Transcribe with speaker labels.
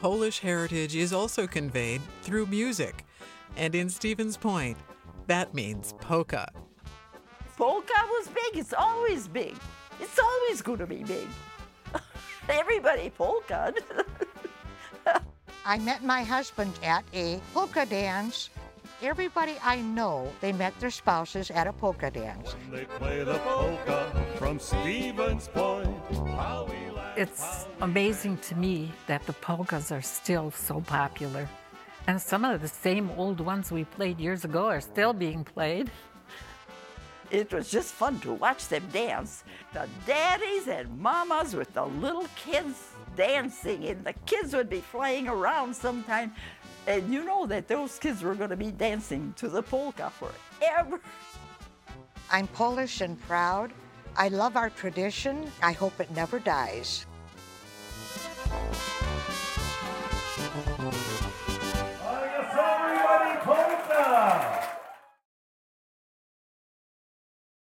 Speaker 1: Polish heritage is also conveyed through music. And in Stevens Point, that means polka.
Speaker 2: Polka was big. It's always big. It's always going to be big. Everybody polkaed.
Speaker 3: I met my husband at a polka dance. Everybody I know, they met their spouses at a polka dance.
Speaker 4: When they play the polka from Stevens Point, how we laugh.
Speaker 5: It's amazing to me that the polkas are still so popular. And some of the same old ones we played years ago are still being played.
Speaker 2: It was just fun to watch them dance. The daddies and mamas with the little kids dancing, and the kids would be flying around sometime. And you know that those kids were going to be dancing to the polka forever.
Speaker 3: I'm Polish and proud. I love our tradition. I hope it never dies.